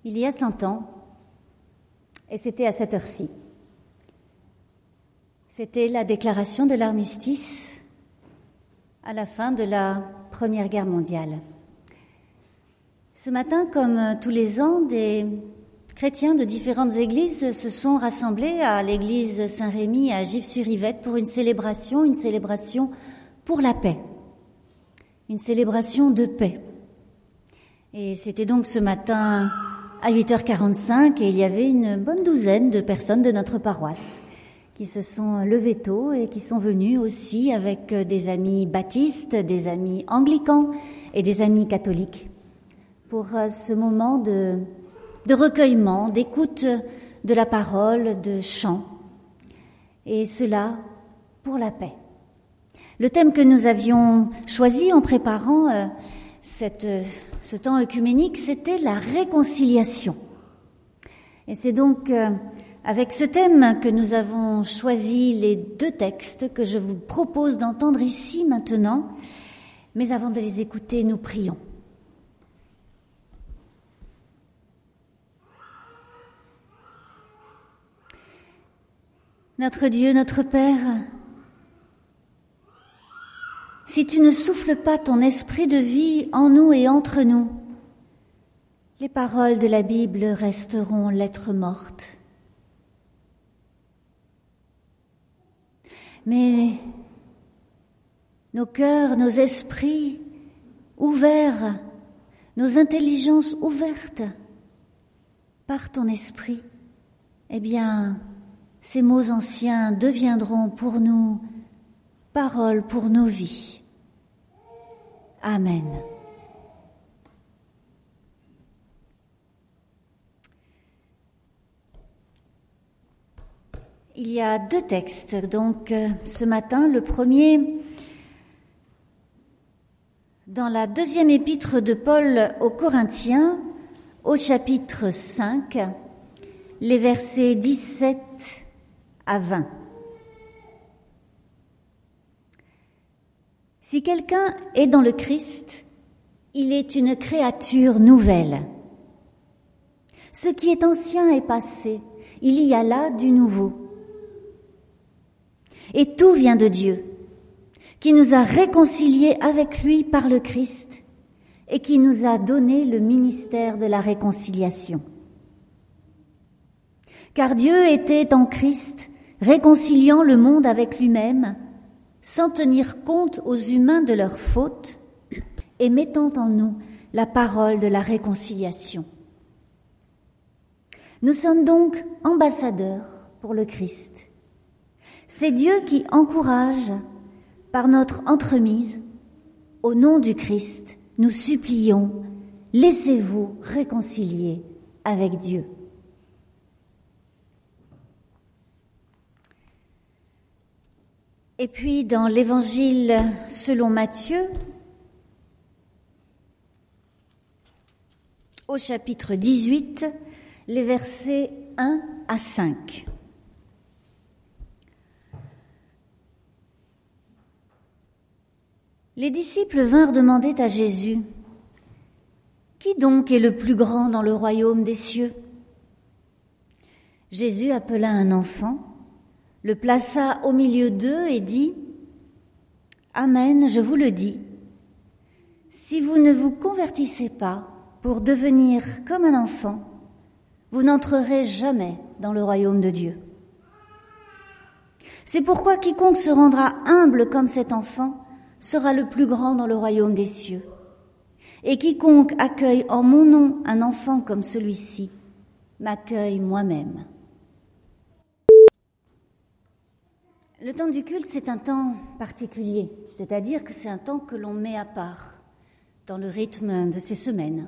Il y a 100 ans, et c'était à cette heure-ci. C'était la déclaration de l'armistice à la fin de la Première Guerre mondiale. Ce matin, comme tous les ans, des chrétiens de différentes églises se sont rassemblés à l'église Saint-Rémy à Gif-sur-Yvette pour une célébration pour la paix, une célébration de paix. Et c'était donc ce matin à 8h45 et il y avait une bonne douzaine de personnes de notre paroisse qui se sont levées tôt et qui sont venues aussi avec des amis baptistes, des amis anglicans et des amis catholiques pour ce moment de recueillement, d'écoute de la parole, de chant, et cela pour la paix. Le thème que nous avions choisi en préparant ce temps œcuménique, c'était la réconciliation. Et c'est donc avec ce thème que nous avons choisi les deux textes que je vous propose d'entendre ici maintenant. Mais avant de les écouter, nous prions. Notre Dieu, notre Père, si tu ne souffles pas ton esprit de vie en nous et entre nous, les paroles de la Bible resteront lettres mortes. Mais nos cœurs, nos esprits ouverts, nos intelligences ouvertes par ton esprit, eh bien, ces mots anciens deviendront pour nous paroles pour nos vies. Amen. Il y a deux textes, donc ce matin, le premier dans la deuxième épître de Paul aux Corinthiens, au chapitre 5, les versets 17 à 20. Si quelqu'un est dans le Christ, il est une créature nouvelle. Ce qui est ancien est passé, il y a là du nouveau. Et tout vient de Dieu, qui nous a réconciliés avec lui par le Christ et qui nous a donné le ministère de la réconciliation. Car Dieu était en Christ, réconciliant le monde avec lui-même, sans tenir compte aux humains de leurs fautes et mettant en nous la parole de la réconciliation. Nous sommes donc ambassadeurs pour le Christ. C'est Dieu qui encourage, par notre entremise, au nom du Christ, nous supplions, laissez-vous réconcilier avec Dieu. Et puis dans l'Évangile selon Matthieu, au chapitre 18, les versets 1 à 5. Les disciples vinrent demander à Jésus, « Qui donc est le plus grand dans le royaume des cieux ?» Jésus appela un enfant, le plaça au milieu d'eux et dit, « Amen, je vous le dis, si vous ne vous convertissez pas pour devenir comme un enfant, vous n'entrerez jamais dans le royaume de Dieu. C'est pourquoi quiconque se rendra humble comme cet enfant sera le plus grand dans le royaume des cieux. Et quiconque accueille en mon nom un enfant comme celui-ci, m'accueille moi-même. » Le temps du culte, c'est un temps particulier, c'est-à-dire que c'est un temps que l'on met à part dans le rythme de ces semaines.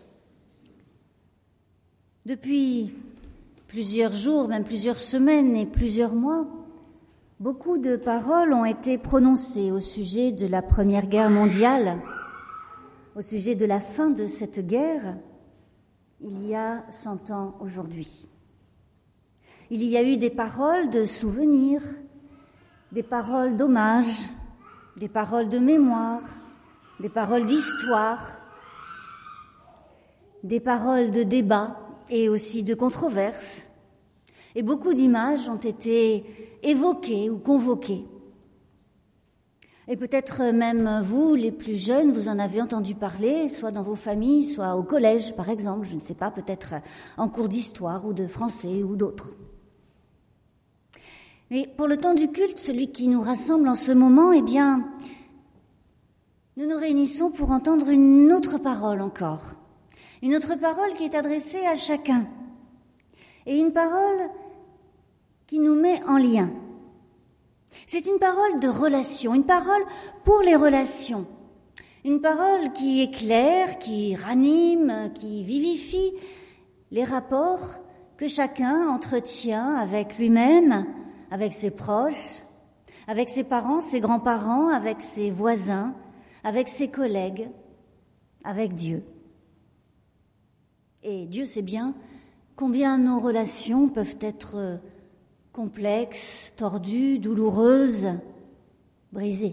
Depuis plusieurs jours, même plusieurs semaines et plusieurs mois, beaucoup de paroles ont été prononcées au sujet de la Première Guerre mondiale, au sujet de la fin de cette guerre, il y a 100 ans aujourd'hui. Il y a eu des paroles de souvenirs, des paroles d'hommage, des paroles de mémoire, des paroles d'histoire. des paroles de débat et aussi de controverse. Et beaucoup d'images ont été évoquées ou convoquées. Et peut-être même vous, les plus jeunes, vous en avez entendu parler, soit dans vos familles, soit au collège, par exemple, je ne sais pas, peut-être en cours d'histoire ou de français ou d'autres. Mais pour le temps du culte, celui qui nous rassemble en ce moment, eh bien, nous nous réunissons pour entendre une autre parole encore. Une autre parole qui est adressée à chacun. Et une parole qui nous met en lien. C'est une parole de relation, une parole pour les relations. Une parole qui éclaire, qui ranime, qui vivifie les rapports que chacun entretient avec lui-même, avec ses proches, avec ses parents, ses grands-parents, avec ses voisins, avec ses collègues, avec Dieu. Et Dieu sait bien combien nos relations peuvent être complexes, tordues, douloureuses, brisées.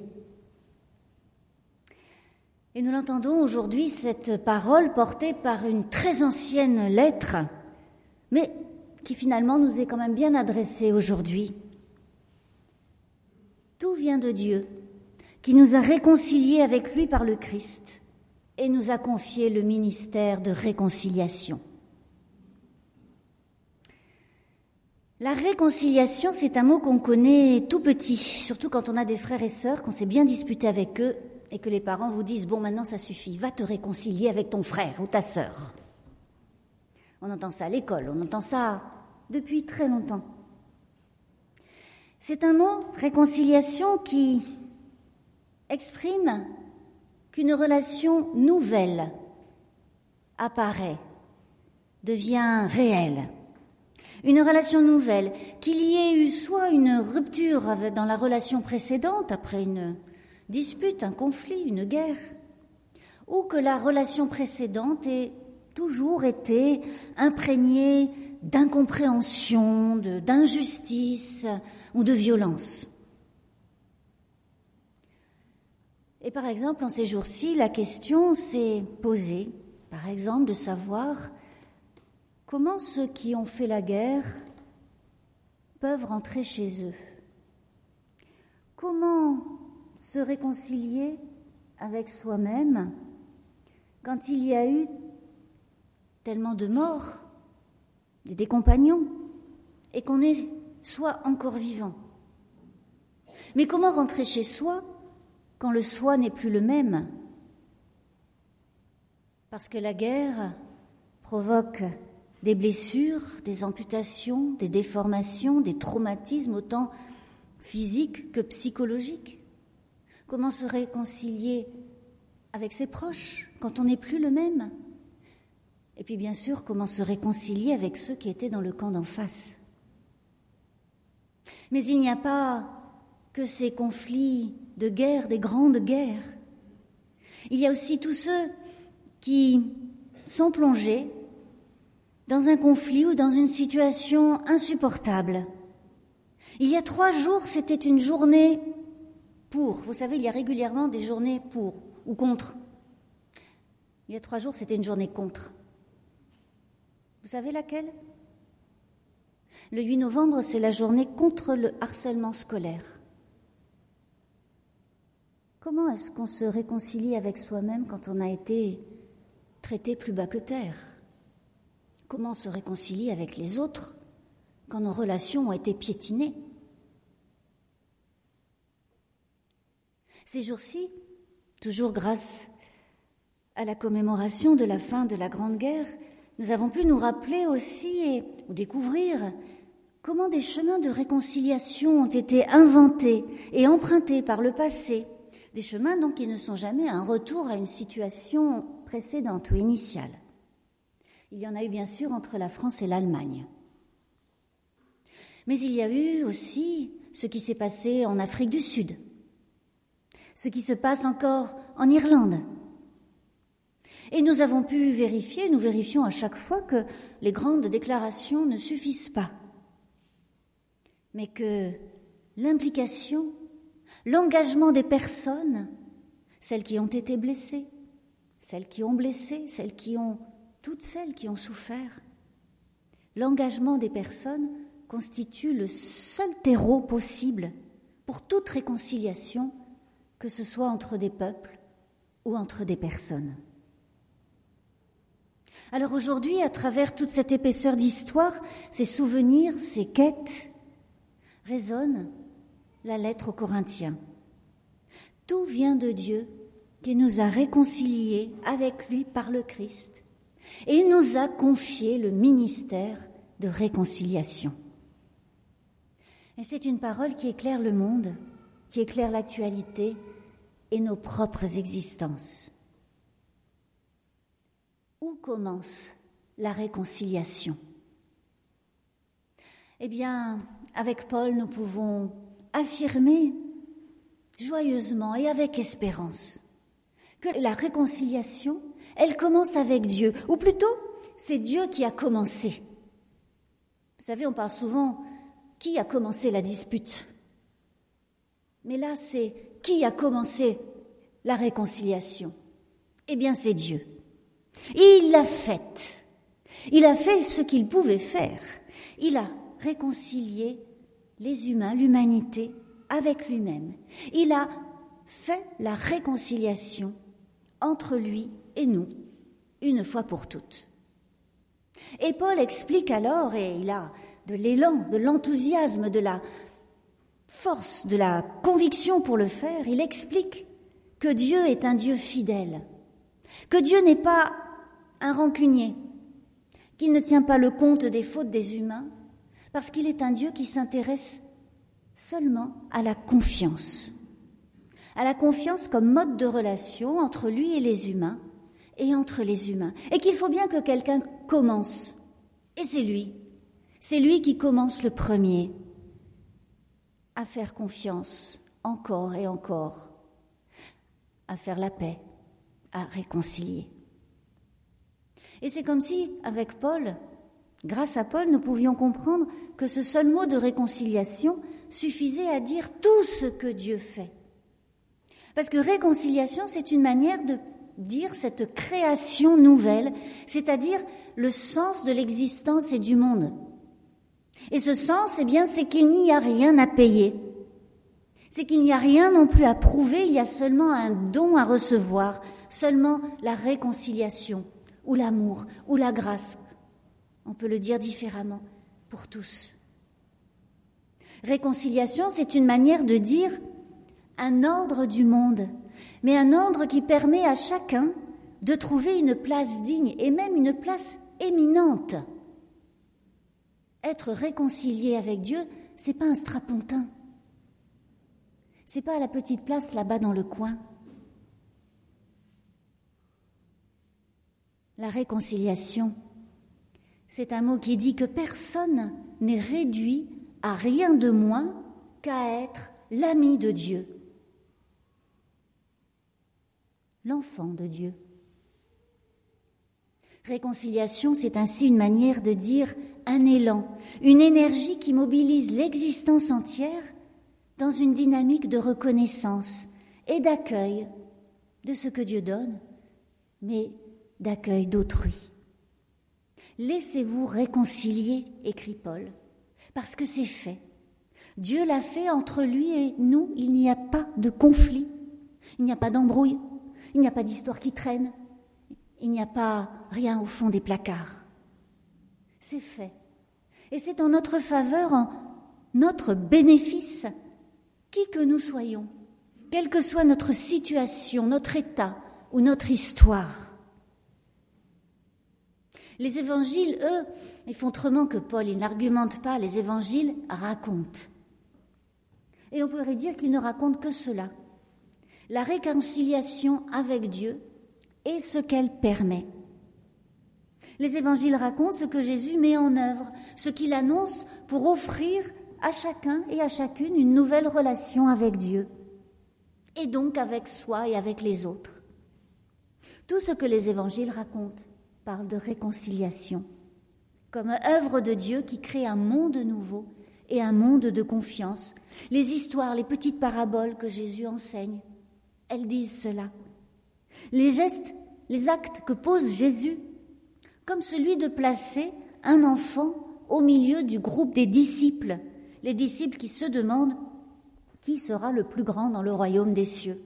Et nous l'entendons aujourd'hui, cette parole portée par une très ancienne lettre, mais qui finalement nous est quand même bien adressée aujourd'hui. Tout vient de Dieu, qui nous a réconciliés avec lui par le Christ et nous a confié le ministère de réconciliation. La réconciliation, c'est un mot qu'on connaît tout petit, surtout quand on a des frères et sœurs, qu'on s'est bien disputé avec eux et que les parents vous disent « Bon, maintenant ça suffit, va te réconcilier avec ton frère ou ta sœur. » On entend ça à l'école, on entend ça depuis très longtemps. C'est un mot, réconciliation, qui exprime qu'une relation nouvelle apparaît, devient réelle. Une relation nouvelle, qu'il y ait eu soit une rupture dans la relation précédente, après une dispute, un conflit, une guerre, ou que la relation précédente ait toujours été imprégnée d'incompréhension, d'injustice ou de violence. Et par exemple, en ces jours-ci, la question s'est posée, par exemple, de savoir comment ceux qui ont fait la guerre peuvent rentrer chez eux. Comment se réconcilier avec soi-même quand il y a eu tellement de morts, des compagnons, et qu'on est soit encore vivant. Mais comment rentrer chez soi quand le soi n'est plus le même? Parce que la guerre provoque des blessures, des amputations, des déformations, des traumatismes autant physiques que psychologiques. Comment se réconcilier avec ses proches quand on n'est plus le même? Et puis bien sûr, comment se réconcilier avec ceux qui étaient dans le camp d'en face? Mais il n'y a pas que ces conflits de guerre, des grandes guerres. Il y a aussi tous ceux qui sont plongés dans un conflit ou dans une situation insupportable. Il y a 3 jours, c'était une journée pour. Vous savez, il y a régulièrement des journées pour ou contre. Il y a 3 jours, c'était une journée contre. Vous savez laquelle? Le 8 novembre, c'est la journée contre le harcèlement scolaire. Comment est-ce qu'on se réconcilie avec soi-même quand on a été traité plus bas que terre? Comment on se réconcilie avec les autres quand nos relations ont été piétinées? Ces jours-ci, toujours grâce à la commémoration de la fin de la Grande Guerre, nous avons pu nous rappeler aussi ou découvrir comment des chemins de réconciliation ont été inventés et empruntés par le passé. Des chemins donc qui ne sont jamais un retour à une situation précédente ou initiale. Il y en a eu bien sûr entre la France et l'Allemagne. Mais il y a eu aussi ce qui s'est passé en Afrique du Sud, ce qui se passe encore en Irlande. Et nous avons pu vérifier, nous vérifions à chaque fois que les grandes déclarations ne suffisent pas, mais que l'implication, l'engagement des personnes, celles qui ont été blessées, celles qui ont blessé, celles qui ont toutes celles qui ont souffert. L'engagement des personnes constitue le seul terreau possible pour toute réconciliation, que ce soit entre des peuples ou entre des personnes. Alors aujourd'hui, à travers toute cette épaisseur d'histoire, ces souvenirs, ces quêtes, résonne la lettre aux Corinthiens. Tout vient de Dieu qui nous a réconciliés avec lui par le Christ et nous a confié le ministère de réconciliation. Et c'est une parole qui éclaire le monde, qui éclaire l'actualité et nos propres existences. Où commence la réconciliation ? Eh bien, avec Paul, nous pouvons affirmer joyeusement et avec espérance que la réconciliation, elle commence avec Dieu, ou plutôt, c'est Dieu qui a commencé. Vous savez, on parle souvent qui a commencé la dispute. Mais là, c'est qui a commencé la réconciliation ? Eh bien, c'est Dieu. Et il l'a faite. Il a fait ce qu'il pouvait faire. Il a réconcilié les humains, l'humanité, avec lui-même. Il a fait la réconciliation entre lui et nous, une fois pour toutes. Et Paul explique alors, et il a de l'élan, de l'enthousiasme, de la force, de la conviction pour le faire, il explique que Dieu est un Dieu fidèle, que Dieu n'est pas un rancunier, qu'il ne tient pas le compte des fautes des humains, parce qu'il est un Dieu qui s'intéresse seulement à la confiance comme mode de relation entre lui et les humains, et entre les humains, et qu'il faut bien que quelqu'un commence, et c'est lui qui commence le premier à faire confiance encore et encore, à faire la paix, à réconcilier. Et c'est comme si, avec Paul, grâce à Paul, nous pouvions comprendre que ce seul mot de réconciliation suffisait à dire tout ce que Dieu fait. Parce que réconciliation, c'est une manière de dire cette création nouvelle, c'est-à-dire le sens de l'existence et du monde. Et ce sens, eh bien, c'est qu'il n'y a rien à payer. C'est qu'il n'y a rien non plus à prouver, il y a seulement un don à recevoir, seulement la réconciliation, ou l'amour, ou la grâce. On peut le dire différemment pour tous. Réconciliation, c'est une manière de dire un ordre du monde, mais un ordre qui permet à chacun de trouver une place digne et même une place éminente. Être réconcilié avec Dieu, c'est pas un strapontin. C'est pas à la petite place là-bas dans le coin. La réconciliation, c'est un mot qui dit que personne n'est réduit à rien de moins qu'à être l'ami de Dieu, l'enfant de Dieu. Réconciliation, c'est ainsi une manière de dire un élan, une énergie qui mobilise l'existence entière dans une dynamique de reconnaissance et d'accueil de ce que Dieu donne, mais d'accueil d'autrui. Laissez-vous réconcilier, écrit Paul, parce que c'est fait. Dieu l'a fait entre lui et nous, il n'y a pas de conflit, il n'y a pas d'embrouille, il n'y a pas d'histoire qui traîne, il n'y a pas rien au fond des placards. C'est fait. Et c'est en notre faveur, en notre bénéfice, qui que nous soyons, quelle que soit notre situation, notre état ou notre histoire. Les évangiles, eux, ils font autrement que Paul, ils n'argumentent pas, les évangiles racontent. Et on pourrait dire qu'ils ne racontent que cela. La réconciliation avec Dieu et ce qu'elle permet. Les évangiles racontent ce que Jésus met en œuvre, ce qu'il annonce pour offrir à chacun et à chacune une nouvelle relation avec Dieu, et donc avec soi et avec les autres. Tout ce que les évangiles racontent parle de réconciliation, comme œuvre de Dieu qui crée un monde nouveau et un monde de confiance. Les histoires, les petites paraboles que Jésus enseigne, elles disent cela. Les gestes, les actes que pose Jésus comme celui de placer un enfant au milieu du groupe des disciples, les disciples qui se demandent qui sera le plus grand dans le royaume des cieux.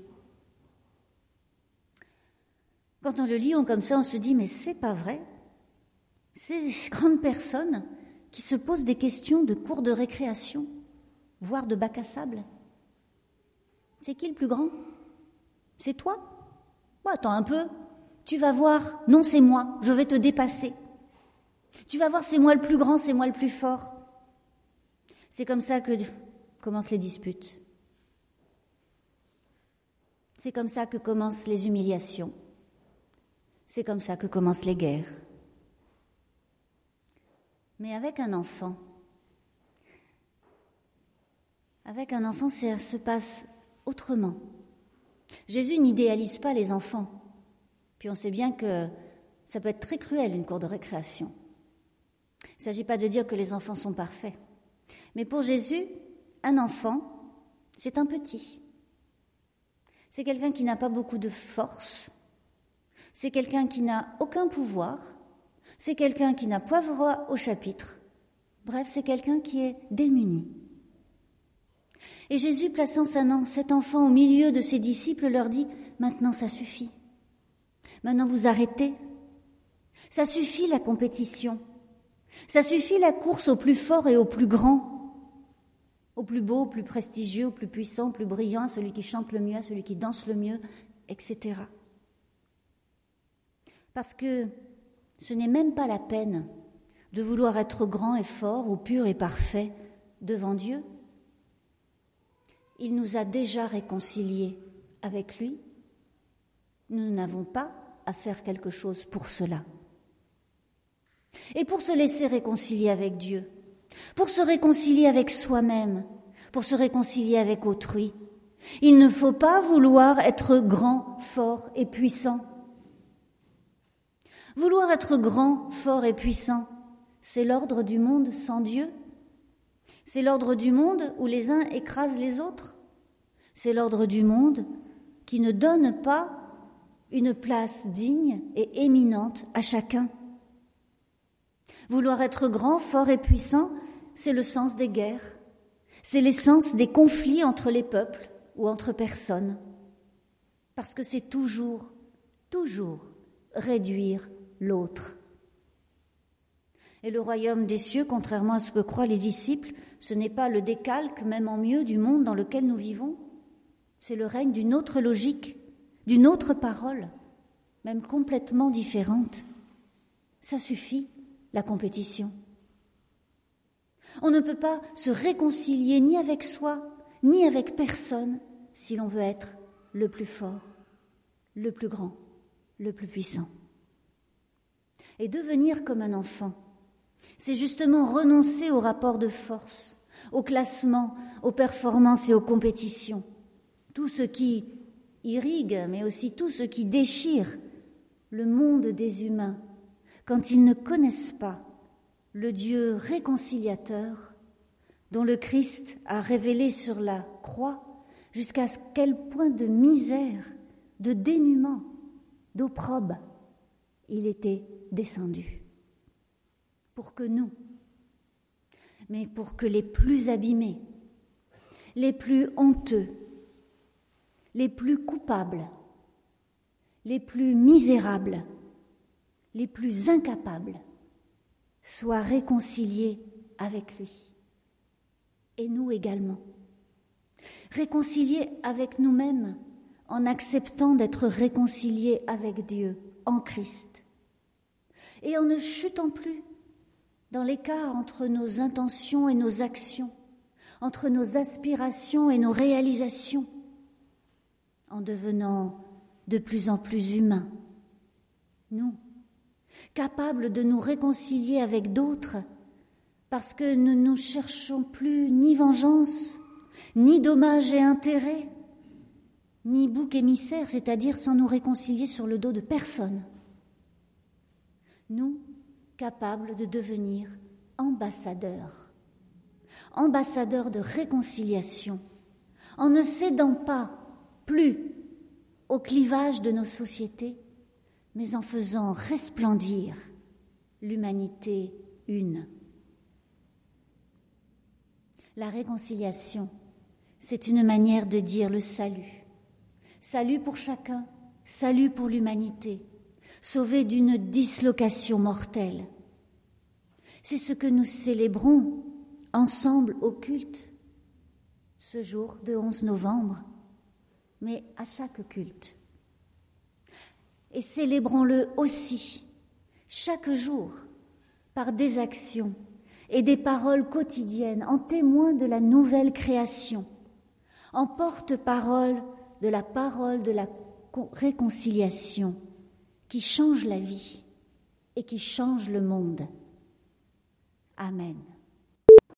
Quand on le lit comme ça, on se dit, mais c'est pas vrai. Ces grandes personnes qui se posent des questions de cours de récréation, voire de bac à sable. C'est qui le plus grand? C'est toi? Bon, attends un peu, tu vas voir, non c'est moi, je vais te dépasser. Tu vas voir, c'est moi le plus grand, c'est moi le plus fort. C'est comme ça que commencent les disputes. C'est comme ça que commencent les humiliations. C'est comme ça que commencent les guerres. Mais avec un enfant, ça se passe autrement. Jésus n'idéalise pas les enfants. Puis on sait bien que ça peut être très cruel, une cour de récréation. Il ne s'agit pas de dire que les enfants sont parfaits. Mais pour Jésus, un enfant, c'est un petit. C'est quelqu'un qui n'a pas beaucoup de force. C'est quelqu'un qui n'a aucun pouvoir. C'est quelqu'un qui n'a pas voix au chapitre. Bref, c'est quelqu'un qui est démuni. Et Jésus, plaçant cet enfant au milieu de ses disciples, leur dit « Maintenant, ça suffit. Maintenant, vous arrêtez. Ça suffit la compétition. Ça suffit la course au plus fort et au plus grand, au plus beau, au plus prestigieux, au plus puissant, au plus brillant, à celui qui chante le mieux, à celui qui danse le mieux, etc. » Parce que ce n'est même pas la peine de vouloir être grand et fort ou pur et parfait devant Dieu. Il nous a déjà réconciliés avec lui. Nous n'avons pas à faire quelque chose pour cela. Et pour se laisser réconcilier avec Dieu, pour se réconcilier avec soi-même, pour se réconcilier avec autrui, il ne faut pas vouloir être grand, fort et puissant. Vouloir être grand, fort et puissant, c'est l'ordre du monde sans Dieu. C'est l'ordre du monde où les uns écrasent les autres. C'est l'ordre du monde qui ne donne pas une place digne et éminente à chacun. Vouloir être grand, fort et puissant, c'est le sens des guerres. C'est l'essence des conflits entre les peuples ou entre personnes. Parce que c'est toujours réduire l'autre. Et le royaume des cieux, contrairement à ce que croient les disciples, ce n'est pas le décalque, même en mieux, du monde dans lequel nous vivons. C'est le règne d'une autre logique, d'une autre parole, même complètement différente. Ça suffit, la compétition. On ne peut pas se réconcilier ni avec soi, ni avec personne, si l'on veut être le plus fort, le plus grand, le plus puissant. Et devenir comme un enfant, c'est justement renoncer au rapport de force, au classement, aux performances et aux compétitions. Tout ce qui irrigue, mais aussi tout ce qui déchire le monde des humains, quand ils ne connaissent pas le Dieu réconciliateur dont le Christ a révélé sur la croix jusqu'à quel point de misère, de dénuement, d'opprobre il était descendu. Pour que nous, mais pour que les plus abîmés, les plus honteux, les plus coupables, les plus misérables, les plus incapables soient réconciliés avec lui. Et nous également. Réconciliés avec nous-mêmes en acceptant d'être réconciliés avec Dieu en Christ. Et en ne chutant plus dans l'écart entre nos intentions et nos actions, entre nos aspirations et nos réalisations, en devenant de plus en plus humains, nous, capables de nous réconcilier avec d'autres, parce que nous ne cherchons plus ni vengeance, ni dommages et intérêts, ni bouc émissaire, c'est-à-dire sans nous réconcilier sur le dos de personne. Nous, capables de devenir ambassadeurs de réconciliation, en ne cédant pas plus au clivage de nos sociétés, mais en faisant resplendir l'humanité une. La réconciliation, c'est une manière de dire le salut. Salut pour chacun, salut pour l'humanité, sauvée d'une dislocation mortelle. C'est ce que nous célébrons ensemble au culte, ce jour de 11 novembre, mais à chaque culte. Et célébrons-le aussi, chaque jour, par des actions et des paroles quotidiennes en témoin de la nouvelle création, en porte-parole de la réconciliation qui change la vie et qui change le monde. Amen.